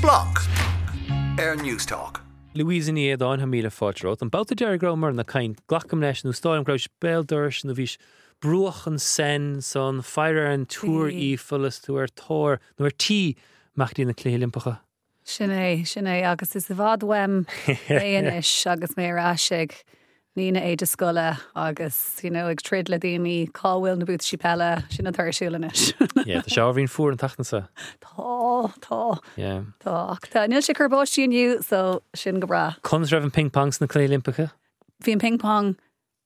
Splunk News Talk. Louise ní édáin ha míle fáilrát an bouta deir gromar na cain glacham leis nó stáim grois béldúirs nó bhís bruachan sen son feire an túr í fulas túair tóir nó tí meachtaí na clé Olympacha. Sinné agus is a bhád weim éanis agus mé ráisiig nína é de scoile agus ag trid le daoine cáhfuil na bút sipelle sin na thuirsúlanis. Tá seo bhín fuair an tachtansa. Tá. Ach tá níl sé chubáistí aniu so sin go bra. Cons raibh an ping-pongs na clé Olympacha? Bhí an ping-pong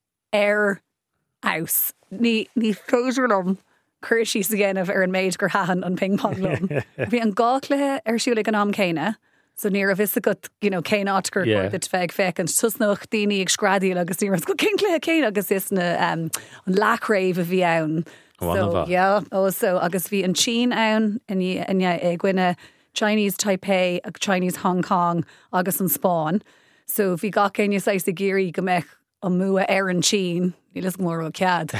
aus. Ní féidir lom chuirsí sa ggéanamh an méid gur hahan an ping-pong lom. Bhí an gáclathe siúla an am céine. So near a visa got, céin áitgur that feg an susnoch daoine ag scradíil agus níras go cincla céin agus is na an lacraibh a bhí ann. So agus bhí an Chin ann in ag gcuine Chinese Taipei ag Chinese Hong Kong agus an Spáin. So bhí ga céine sa géirí go mbeidh an mua an Chin, nílas mór ó cead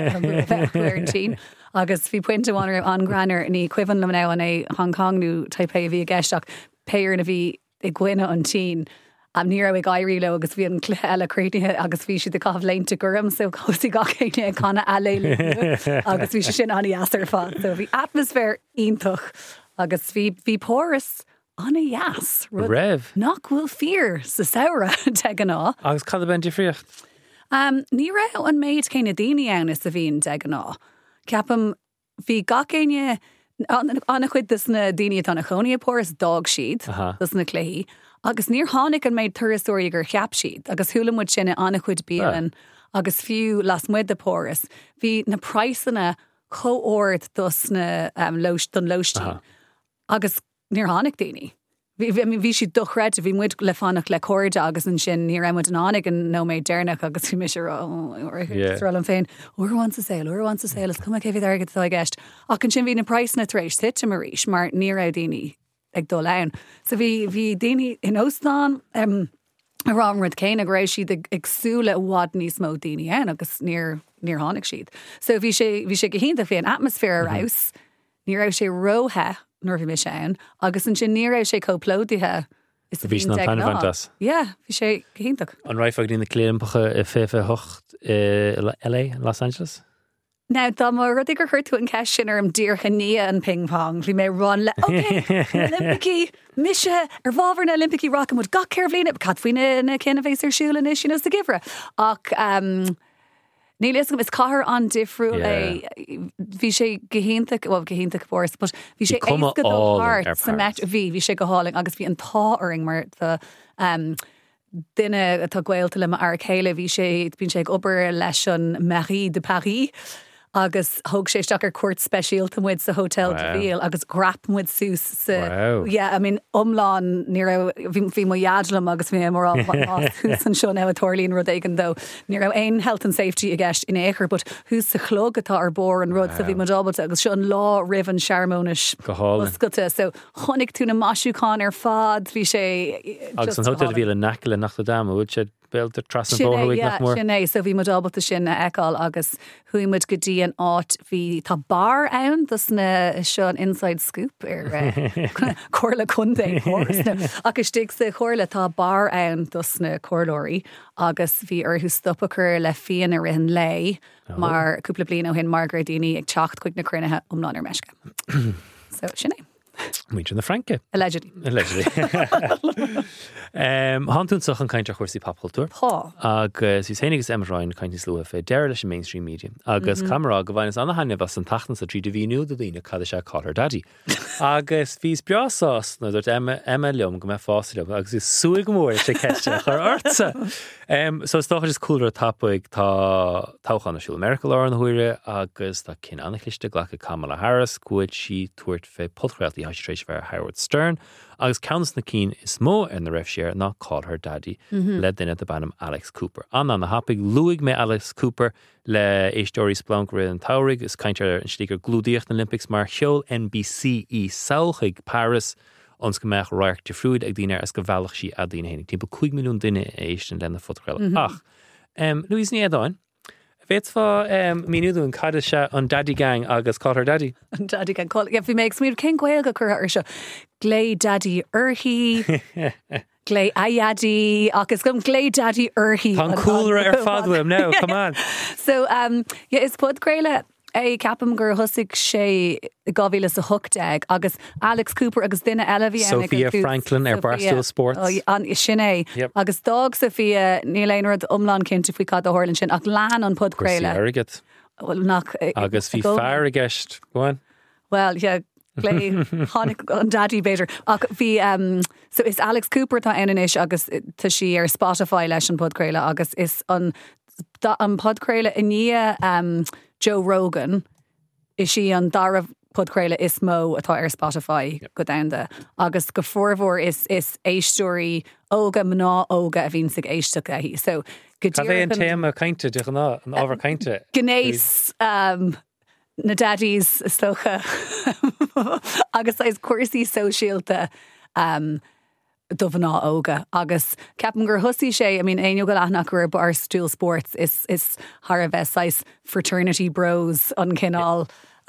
an Chin. Agus bhí puinte bháin an granar ní cuihann le ná an é Hong Kong nó Taipei a bhí a geisteach péir na bhí i gcuine an Chin. Am ní ag gaiirí le agus bhí an eile créitithe agus bhí si de cáh leinta gurm so cosí gachéine ag chuna eile agus bhí sin aní asar fád. So bhí atmosfér iontoch agus bhí póras anna yas. Rev. Nach bhfuil fear sa saora te ná. Agus cad ben difriocht? Ní raibh an méid céine daoine ann is a bhíon te ná. Ceapam bhí gachéine anna chuid dus na daine an na choní póras dog siad dus na cléí agus níor tháinig an méid thuirasúirí gur cheap siad agus thulamid sinna anna chuid bíalan agus fiú las muid de póras hí na praissanna chóord dus na don loistí agus níor tháinig daoine. Bhí si dochreid bhí muid le fannach le cóide agus an sin ní raimid an annig an nó méid déirnach agus bhí mis an féin uhain sa saoil is cum céhí agad tá gist ach an sin bhí na price na éis sit maríis mar ní ra daoine ag dó len. So bhí daoine in Óstán arámrad céin a rééis siad agsúla bhád níos mó daoine an agus níor tháinig siad. So bhí sé go hínta fé an atmosfér arás ní raibh sé róthe nuair bhí mis an agus an sin ní raibh sé cóplódaithe is a bhís ná taine fantas. Yeah, bhí sé go híntaach. An raifag dína clé Olympacha i féfa hocht LA, Los Angeles? Now, dá mar rud gur chuirtú an ceis sin ar an díorcha ní an ping-pong. Bhí mé run le, Olympicí, mise ar bhábhar na Olympicí rachamúd gach ceir bhlína, cad faoine na cinna bhééis ar siúla is sin os de gibhre. Ach, níl is cahar an difriú le bhí sé gohéntaach bóras, but bhí sé éca do hart sa met bhí sé go háling agus bhí an táing mar duine atá ghailta le ar chéile bhí sé bín sé ag obair leis an Marie de Paris agus thug sé isteach ar cuairt speisialta muid sa Hotel de Ville agus grap muid sús sa omláin ní bhí mo iadlam agus bhí mar hús an seo nehatóirlín rud éigen dó ní rah aon health and safety a gceist in éair, but hús sa chlog atá ar bór an rud sa bhí mo dábalta agus seo an lá rihan searmónis oscailte, so chonig tú na masúáin ar fad bhí sé agus an Hotel de Ville nac le nach Dame bhúd sé béiltar tras an bóthúig nach mór. Sinné, so bhí mo dábalta sin na eáil agus chuimid go dtí an áit bhí tá bar ann dus na seo an inside scoop ar chorla chundé agus stig sa chorla tá bar ann dus na chorlóirí agus bhí arthú stoppachar le fion a rihan lei mar cúpla blian ó hin Margaret daoine ag teacht chuig na crunethe ná ar meisce. So sinné. Muintear na Franke. Allegedly. Hanúntaach an caiinte chuirsaí popcultúr. Agus is héanagus Emráin caiinte slua fé deir leis mainstream media. Agus camera go bhain anna haine bas an tachtan sa tríd a bhíú do dtíine cad sé cáir daddy. Agus bhís beásás na dúirt Emma leom go me fásil agus is súig mór sé ceiste chur orsa. So stácha is coolra tappaig táchan nasúil Merkel ar an huire agus tá cin anna cliste ghlacha Kamala Harris cuaid si tuairt fé podchreailtaí haistrééis bhar Howard Stern agus counts na cín is mó ar na raibh sér ná call her daddy le duine de bannam Alex Cooper. Anna na hapig luig me Alex Cooper le éistóirí Splunk ri an taurig is caiintear an stígur glúdaíocht na Olympics mar cheol NBC í saochaig Paris ons go meach roiach de fruúid ag dtíine as go bhealach sí a dtíine hénig. Timp 5 milliún duine éisten lena fotogréile. Ach, Louise ní édáin, Weet fa minúdún cad se an daddy gang agus call her daddy. An daddy gang call. Yeah, fi makes me ken gweil go cur ar seo. glé daddy urhi, glé ayadi, agus gum glé daddy urhi. Tá cooler fadwim now, come on. So, is pud gréile capam gur husig sé gohíle a hookdeag agus Alex Cooper agus duine eile Sophia Franklin Barstool Sports an sinné agus dog Sophia níléonrad umlán cinnte faoi cad hálinn sin ach lean an pud gréile. Agus bhí fear a gceist, goin? Well, yeah, glé hánig an daddy beidir. Ach bhí so is Alex Cooper tá inis agus tá si ar Spotify leis an pud gréile agus is an pud gréile iní Joe Rogan is she an dara podcréile is mó atá ar Spotify go downda agus go formhór is éisteoirí óga mná óga a bhín sig éisteach hí so Tá bheith an téama cainte de ná an ábhar cainte gnéis na daddies stocha agus is cuasaí sosiálta dubhaná óga agus ceapan gur thusaí sé aon go leathnach gur Barstool Sports is thar a bheith sais fraternity bros an cinál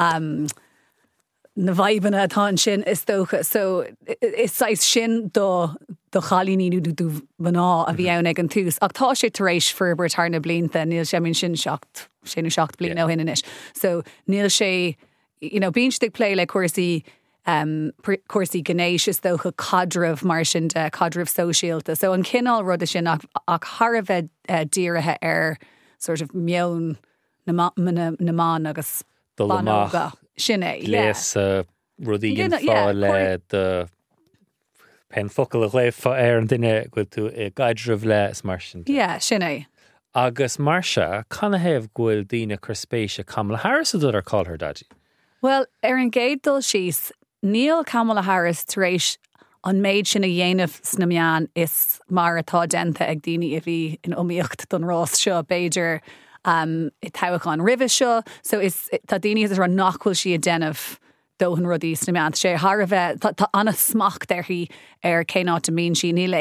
na bhaibanna atá sin is tócha so is sais sin do chalíní dú bhaná a bhí ann ag an tús ach tá sé tar éis ferber tarna blianta níl sé sin seacht blian ó hinnis so níl sé bíon stig play le cuasaí cuasaí gnéis is dócha cadrah mar sin de cadrah sosiálta so an cinál rud sin ach thar a bheith díirithe ar sort of meon na man agus banóga sin é leis rudí fá le de pen focail a léh ar an duine go tú i gaidrah le mar sin sin é agus mar se canna héamh ghfuil daoine chu spéise Kamala Harris a dul ar cáil daddy well ar an géad dul síos níl Kamala Harris tar éis an méid sin a dhéanamh sna meán is mar atá denta ag daoine a bhí in umíocht don rás seo Beiidir i toghán ribh seo so is tá daoine is ar nachhfuil si a déanamh dóhan rudí sna meán sé thar a bheith tá anna smacht hí ar céná a mín si níl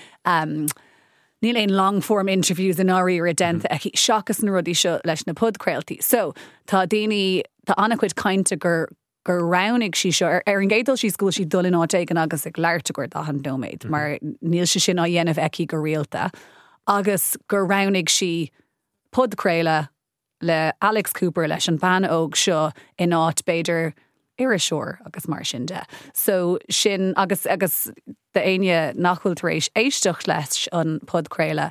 éon long form interviews in áí ar a denta ag seachas na rudí seo leis na podcréaltaí so tá daoine tá annachcuid cainte gur ranig si seo ar an gédal si scúil si dulin áigen agus ag leirte gur dahan nóméid mar níl se sin á dhéanamh eici go rialta agus gur ranig si podcréile le Alex Cooper leis an ban óg seo in áit Beiidir Iriseoir agus mar sin de so sin agus de aine nachhfuil tar éis éisteach leis an podcréile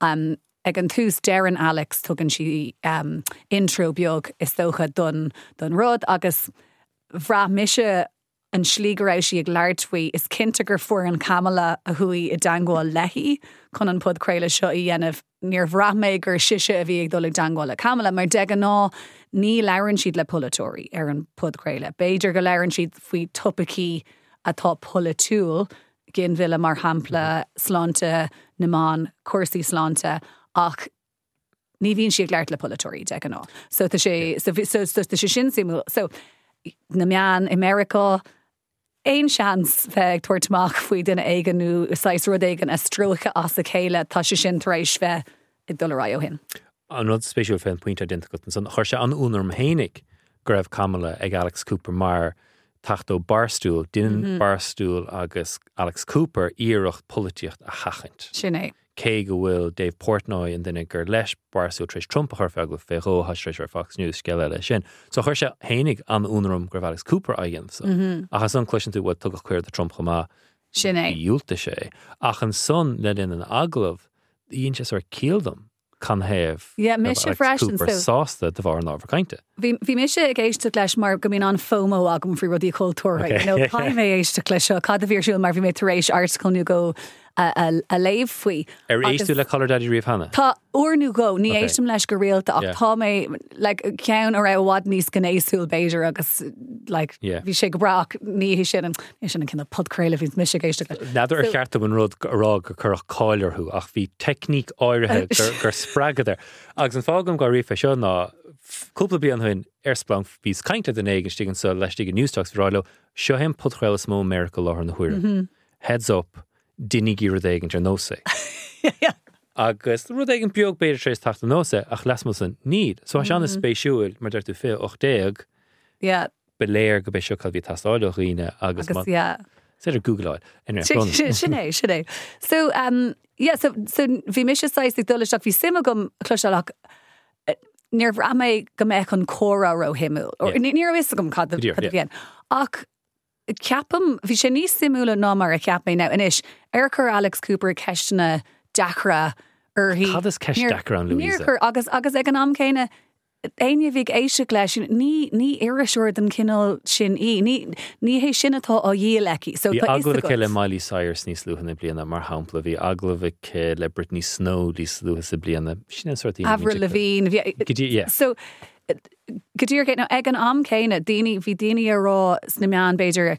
ag an tús Darren Alex tugann si intro beag is dócha don rud agus bhrá mise an slígará si ag leirtfuoi is cinnte gur fuair an Kamala a thuí i dangáil lehí chun an podcréile seo i dhéanamh níor bhraithméid gur siise a bhí ag dul ag dangáil le Kamala mar de an ná ní leirann siad le polatóirí ar an podcréile. Beiidir go leirann siad faoi topací atá polatúil gin bhile mar hampla slánta na man cuasaí slánta ach ní bhíonn siad leirt le polatóirí de an ná. So tá sé sin simú so na meán America ein seans bheith tuairteach faoi duine éigenú sais rud éigen a strócha as a chéile tá sé sin tar éis bheith i dul rá ó hin. An rud spéisiúil fé an pointe dinta go san chuir se an únarm hénig go raibh Kamala ag Alex Cooper mar tachtó Barstool duine Barstool agus Alex Cooper íireacht polítíocht a chachant. Sin é. Cé go bhfuil Dave Portnoy an duine gur leis Barstool trééis Trump a chuirfeh go féró hasrééis ar Fox News sceile lei sin. So chuir se hénig an únarm gur Alex Cooper aigen achas an cluisian tú bhfuil tugad chuir de Trump chumá sin é. Dúilta sé ach an son le in an aglah íon se ar cíaldam can héamh mis sé freisin sásta de bhar an ábhar cainte. Bhí mis sé ag éiste leis mar go mín an FOMO agam frí rudí cultúra. Cai mé éiste lei seo cad a bhír siúil mar bhí mé tar éis artcilnú go a léomh faoi. Ar éistú le Color Daddy riomh hana? Tá uornú go, ní éistem leis go réalta ach tá mé ceann ar bhád níos gnééisúil Beiidir agus bhí sé go brach ní sin an cinna podcréile bhís mis sé éiste. Nadidir ar cheartta an rud ará go chur cáilearthú ach bhí techníc áirithe gur spragad ar. Agus an fágam go riomh seo ná cúpla bí an chuin airsplang bís cainte den éigen stígan sa leis tígan newstalks bhráile seo hen podcréile smó America láthar na huiire. Heads up Dinnig í rud éigen tar nósa. Agus rud éigen beag Beiidir trééis tachta nósa ach lesmusan níd. So as anna spéisiúil mar deirtú fé 8 beléir go bheith seo bhí tastáileach riine agus Say Google it. Sinné. So so bhí mis sais dulach bhí sim gom cloisteach níor bhra go méid chun córa ro himú níor is gom cad bhíon ach ceapam bhí sé níos simúla ná mar a ceap mé ná inis ar chur Alex Cooper ceistena dachra hí Cad is ceist dachra an Louisa? Agus ag an am céine aine bhíh éise leis ní iriseúir den cinál sin ní hé sin atá á dhíalaici. So bhí aglah le Miley Cyrus níos luúhanna blianana mar hampla bhí aglah le Britney Snow níos luútha sa blianana sin sort Avril Lavigne. So go dtír ná ag an am céine bhí daine ará sna meán beidir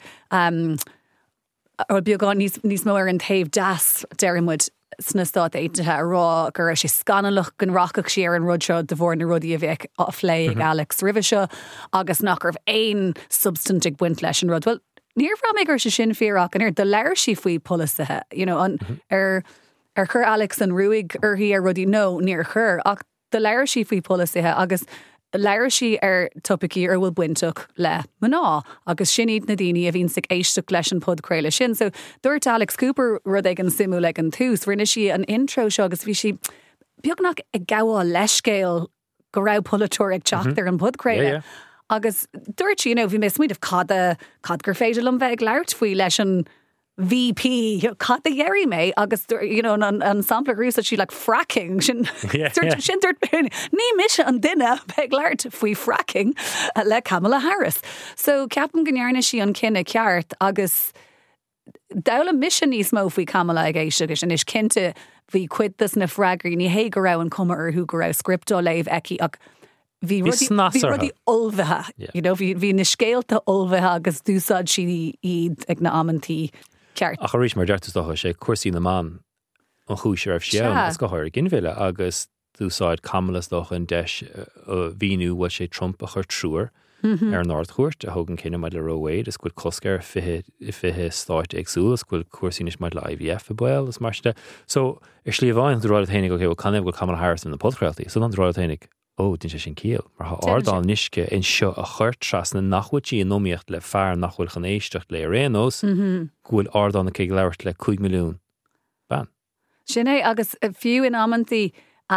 beagán níos mó ar an taobh das derimmuid sna stát éitethe ará gur sé scanalach an rachach sé ar an rudseo de bhór na rudí a bheith áflé ag Alex Rivise agus nach raibh éon substantig buint leis an rud. Well, níor bhra mé gur sé sin fearach an de leir sí faoi polisathe, ar chur Alex an ruúig hí ar rudí nó níor chur ach de leir sí faoi polisathe agus leir sí ar topicí ar bhfuil buintach le maná agus sin iad na daoine a bhín sig éisteach leis an podcréile sin. So dúirt Alex Cooper rud ag an simú le an tús rinne si an intro seo agus bhí si beagnach ag gaá leiscéil go raibh polytóir ag teach ar an podcréile. Agus dúirt si bhí mé smuoineh cad gur féidir am bheith ag leirt faoi leis an VP, cad a dhéirí mé agus an sampla grúsa sí le fracking sin ní mise an duine beag leirt faoi fracking le Kamala Harris. So ceapan gnearna sí an cinenne ceart agus dala mission níos mó faoi Kamala ag éise agus is cinnte bhí cuidas na freigraí ní hé go raibh an cuma arthú go raibh scriptá léomh eici ach bhí rudí olbhethe. Bhí na scéalta olbhethe agus dúsáid si iad ag na amantí. A choéis mar deirtas docha sé cuasaí na man an chúis raibh seann as go háir ginmhile agus dúsáid Kamalas docha an deis bhíú bhil sé Trump a chur trúr ar an áirthuairt a thugann cinenne maid le Roe is cuid coscair fithe stáit agsú is cuid cuasaínis maid le IVF a buil is mariste. So is slí bháin ráil thénig go canibh go Kamala Harris in na podcréaltaí, so an ráil thénig dín sé sin cíal mar ha ardal nisce in seo a chuirt tras na nachhuití an nóíocht le fear nachhfuil gan éisteach le rénos gúil ardal na cé leirt le 5 milliún ban. Sinné agus fiú in amantí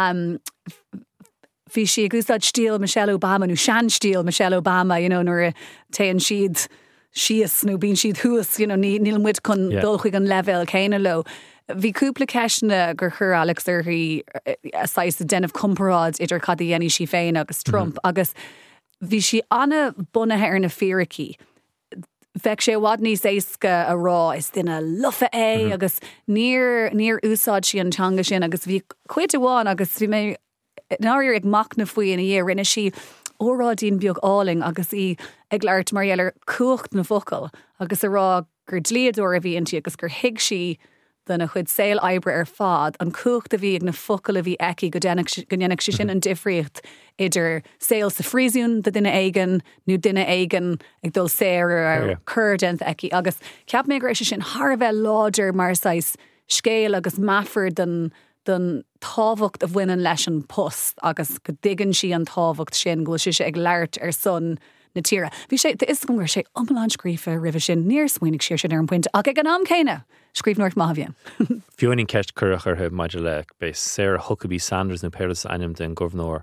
hí si gúsad stíl Michelle Obama nó sean stíl Michelle Obama nuair taon siad síos nó bín siad thuas níl muid chun dul chuig an level céine lo. Bhí cúpla ceisna gur chur Alex hí asáis a denmh comparáid idir cad dhéanaí si féin agus Trump agus bhí si anna bunathe ar na fíraí. Bheith sé bhád níos éasca a rá is duine lufa agus níor úsáid si antanga sin agus bhí cuid amháin agus bhí mé náir ag mac na faoin a dhé rinne si órádín beag áling agus í ag leirt mar dhéalar cuacht na focail agus a rá gur dlíadú a bhí intí agus gur hiig si den a chud saoil ebre ar fád an cuacht a bhí ag na focail a bhí eici go déananig si sin an difriocht idir saoil sa phrísiún de duine éigen nó duine éigen ag dul séir ar chur dent eici agus ceap mé éis sin thar bheith láidir mar sais scéal agus maffar den tábhacht a bhainean leis an post agus go dtigann si an tábhacht sin ghfuil si ag leirt ar son na tíre. Bhí sé is go sé omláin scrífa rih sin níor smuoinnig siir sin ar an puinte ach ag an am céine scríb North Mahavian. Fiúning ceist curach ar maidir le bé Sarah Huckabee Sanders na Paris anim den governor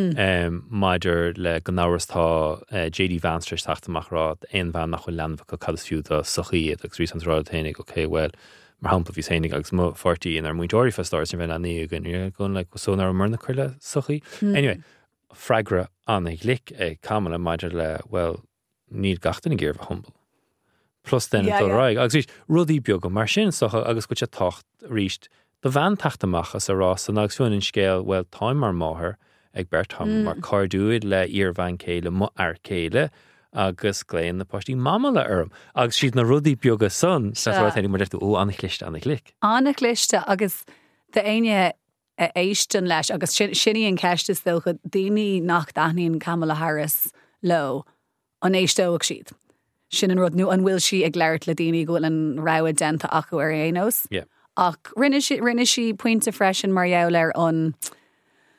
maidir le go náirtá JD Vance treis taachtamach rá ein bhean nach chuil leanmha go cad fiú a sochaíad agus rís an ráil tainig well mar hampla bhí sénig agus mó 40 in ar muintóirí festáir sin bheith aní gon le sónar a marna chuile sochaí. Anyway, freigra an ag lic ag Kamala maidir le well níd gachtain ggéir bh humble. Plus den ráig agus rudí beag go mar sin socha agus go tacht ríist do bhean taachtamach as a rás an agus fuin in scéal well táim mar máthair ag bertam mar cardúid le íormhain céile mo ar céile agus gléin na postí mama le orm agus siad na rudí beag a son sa ráid mar ó anna chlichte anna clic. Anna chlichte agus de aine éistan leis agus sinní an ceiste dó go daoine nach daithníonn Kamala Harris lo an éistóach siad. Sin an rud nó an bhfuil si ag leirt le daoine ghfuil an rá denta acu ar éanos. Ach rinne si puinte freisin mar jaall ar an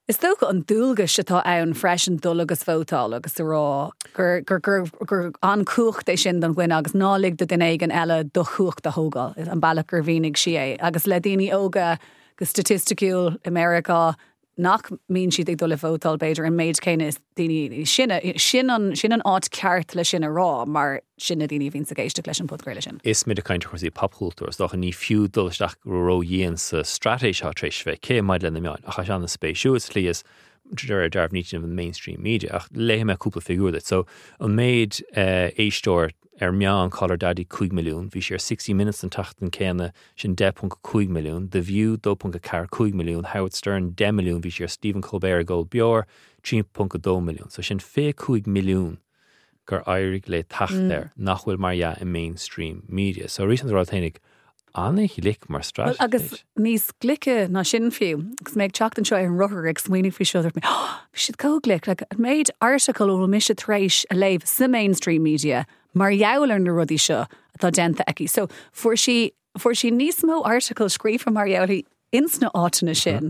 Is tóg an dúlgas atá ann freisin dul agus fótáil agus rá gur an cuacht é sin don ghuiine agus nálig do den éigen eile do chuacht a thógáil an bailach gur bhínig si é. Agus le daoine óga go statisticúil America nach mín siad ag dul le fótáil beidir an méid céine daoine sin an áit ceart le sin a rá mar sinna daoine bhín sa géiste leis an podgréile sin. Is mid a caiinte chuirsaí popcultúr doch a ní fiú dulteach ro dhéon sa stratéis á trééis bheith cé maid le na meáin a cha an na spéisiúas líos darb ní an mainstream media ach léthe me cúpla figúr so an méid éistóir meán Collar Daddy 5 milliún, bhí sé 60 minutes an tachtan céine sin 10.5 milliún, The View 2.4 milliún, Howard Stern 10 milliún, bhí sé Stephen Colbert Gold Beor 3.2 milliún. So sin 5 milliún gur éirigh le tacht nachhfuil mar in mainstream media. So recent rá tainig anna hilik mar strategy. Agus níos glice ná sin fiú, gus méid teachtan seo an ruthar ag smuoinnig fao seo mé siad cóglic, like méid article ó mis trééis a léh sa mainstream media mar jouler na rudí seo atá denta aici. So fuair si níos mó article scrífa mar joulaí insna átainna sin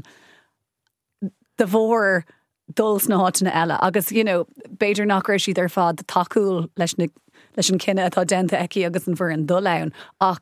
de bhór dul's na átainna eile agus beidir nach raibh siad ar fad takeúil leis an cinenne atá denta aici agus an bhar an dul ann ach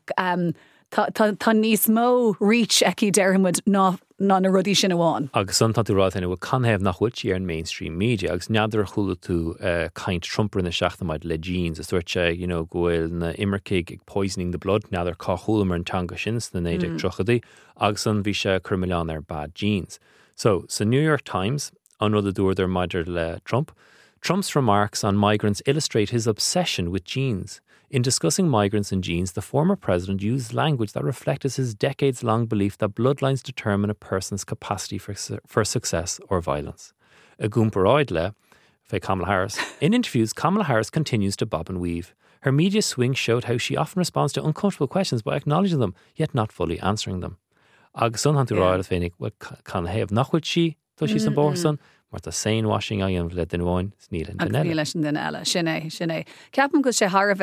tá níos mó reach aici deirmid ná na rudí sin amháin. Agus an tú rátainna bhfuil canhéamh nach chuilt ar an mainstream media agus neadidir chuúla tú caint Trumpar na seachtaid le jeans is dúirte gohfuil na imircig ag poisoning the blood neadidir cá chuúla mar an teanga sin na néidir trochadaí agus an bhí sé curmileán ar bad jeans. So New York Times an rud a dúir maidir le Trump's remarks on migrants illustrate his obsession with jeans. In discussing migrants and jeans, the former president used language that reflected his decades-long belief that bloodlines determine a person's capacity for success or violence. A gúmparáid le Kamala Harris. In interviews, Kamala Harris continues to bob and weave. Her media swing showed how she often responds to uncomfortable questions by acknowledging them, yet not fully answering them. Agus son han tú ráid a féinnig, can héamh nachhuiid si, tó sí san bórsan, mar tá sein washing a dhéanamh le den bháin sníl an den eile. Agus leis an den eile, sinné. Ceapan go sé Thar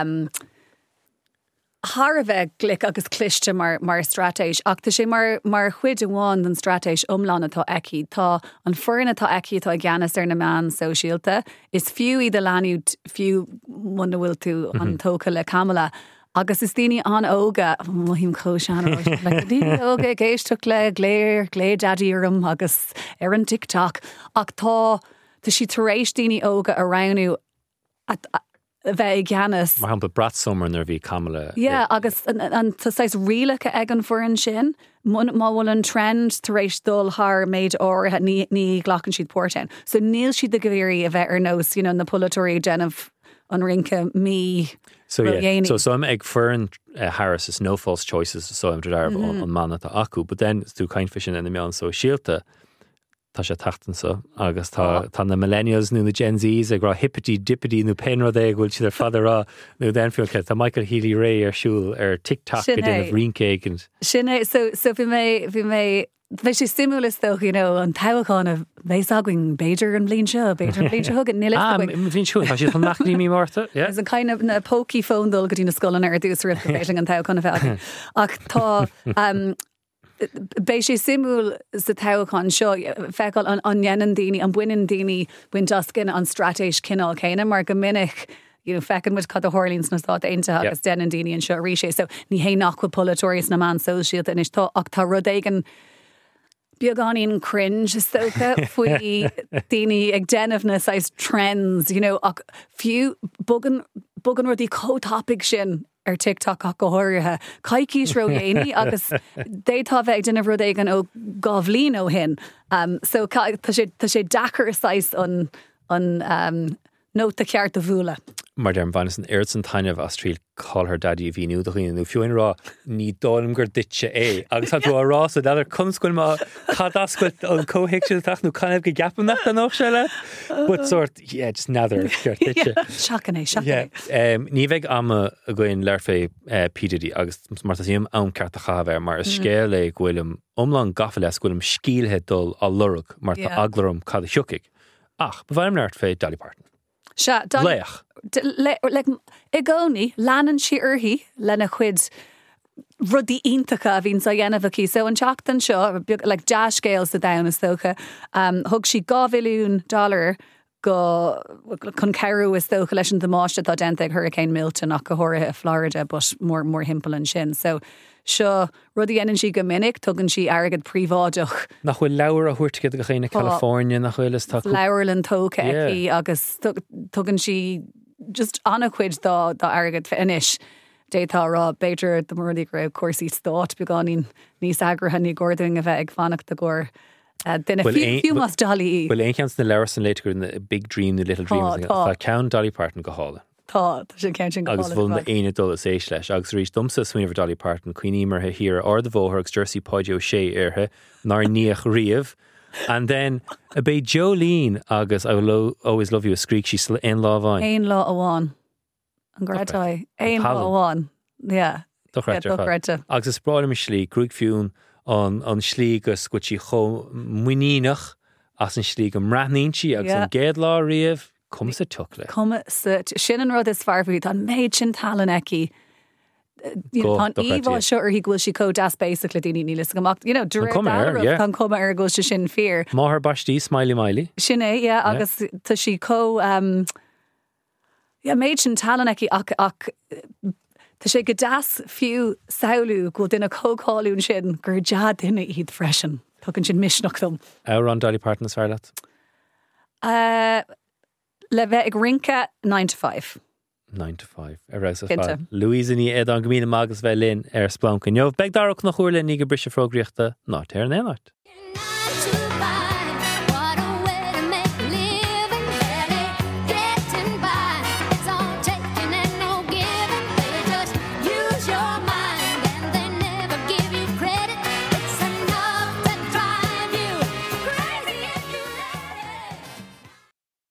a bheith glic agus cliste mar stratéis, ach tá sé mar chuid amháin den stratéis umláin atá aici, tá an forin atá aici atá gceannas ar na meán sóisialta, is fiú iad a leanúd fiú muna bhfuil tú an tóca le Kamala, agus is daoine an óga, hím cóseán le daoine óga géisteach le léir daddy orm agus ar an TikTok, ach tá si tar éis daoine óga a ranú bheith gceannas. Mar hapla brat summer nar bhí Kamala. Yeah, agus an tásáis rialacha ag an foran sin, má bhfuil an trend tar éis dul th méid áirithe ní ghlachan siad pórtain. So níl siad de gohírí a bheith ar nós, na polatóirí déanamh an rinke mí. So I'm ag fern Harris is no false choices, so I'm darb on man at acu, but then tú kind fishing in the mean so shielta tá sé tatan so agus tá na millennials nu na Gen Zs ag ra hippity dippity nu penra ag bhfuil si ar fada rá nu den fiú ce tá Michael Healy Ray ar siúil ar TikTok go déanamh rinke and sinné so bhí mé bheith sé stimulus though, an táhaáin a bhééis aing Beiidir an blin seo, Beiidir an blin seo thugad níl bhín siú tá si an nachní mí marta. Is an kind of na pokey phone dul go dtí na scolan ar dús ri Beiidir an táhaáin a bheith ach tá béis sé simú sa táhaáin seo feáil an dhéanaan daoine an buinean daoine buin jascin an stratéis cinál céine mar go minic fecin mu cad a hálíns na stát ainte agus denan daoine an seo rí sé, so ní hé nachfuil polatóiris na man sóisialt in is tá ach tá rud éigen beagán cringe is socha faoi daoine ag déanamh sais trends, ach fiú bugan rudí cótápic sin ar TikTok ach go háirithe. Caicís ro dhéanaí agus détá bheith ag déanamh rud éigen ó gábhlín ó hin. So tá sé dachar sais an nóta ceart a bhúla. Mar derm bhanas an airt an taineh as tríl Collar Daddy bhíú do chuoine fiúin rá ní dálim gur ditse é. Agus tá tú rá so deidir cumscoil má cadascoil an cóhéicisiil tachtnú canibh go gapan nach an se le. But sort, just neither gur ditse. Seacan Ní bheith ama a gcuin leir fé P. Diddy agus mar síam an ceart a chahabh mar is scéal le ghuiilm omlan gafa leis ghuiilm scíalthe dul a lurug mar tá aglarum cad a siúcaigh. Ach, bhhaim leir fé Dolly Parton. Léach. I gcónaí leanan si uirthaí lena chuid rudí íntacha a bhín sa dhéanamh so an teachtain seo like jazz scales sa down is tócha thug si $2 billion go chun ceirú is tócha leis an damáiste tá denteag Hurricane Milton ach go háirithe Florida but mór himpeall an sin so seo rudí enan si go minic tugann si agad príomháideach nach bhfuil leabhar a thuirte go chéine California nach bhfuil is leabharlann tócha eici agus tugann si just anna chuid dá agad inis détá rá beidir do mórdaí go raibh cuasaí stát beáín níos agrathe ní gcording a bheith ag fannacht a gcóir duine fiú más Dolly Well, ein ceans na leabhar san léitegur na Big Dream, na Little Dream tá ceann Dolly Parton go hála. Tá sé ceann sin go hála. Agus bhfuil na aine dul is éis leis agus rís dumsa smaoinmhar Dolly Parton cuioine martha hir or the bhóthar agus Jersey Podio sé artha nar níoch riamh. And then a bé Jolene agus I will always love you a screech she ein lá bhain. Ein lá amháin. An grátáid. Ein lá amháin. Yeah. Dochreite. Agus is spráil me slí grúig fiún an slí gus go tí cho muínach as an slí go mraithníntí agus an géad lá riamh cum sa tucla. Cum sa sin an rud is farfaí an méid sin talan eici. An Eva sure he goes she co das basically dini nílas gomacht direct can come goes to sin fear Máthar bastí Smiley sinné agus tá si co méid sin talan eici ach tá sé go das fiú saoú go duine cóáún sin gur dead duine iad freisin tugann sin misnach dom. An Dolly Parton is fear leat? Le bheith ag rinca 9 to 5. 9 to 5. Louise ní an gomína magus bheith linn splancan. Beg darach nach chuirla ní go brise frógríochta ná ar an éirt.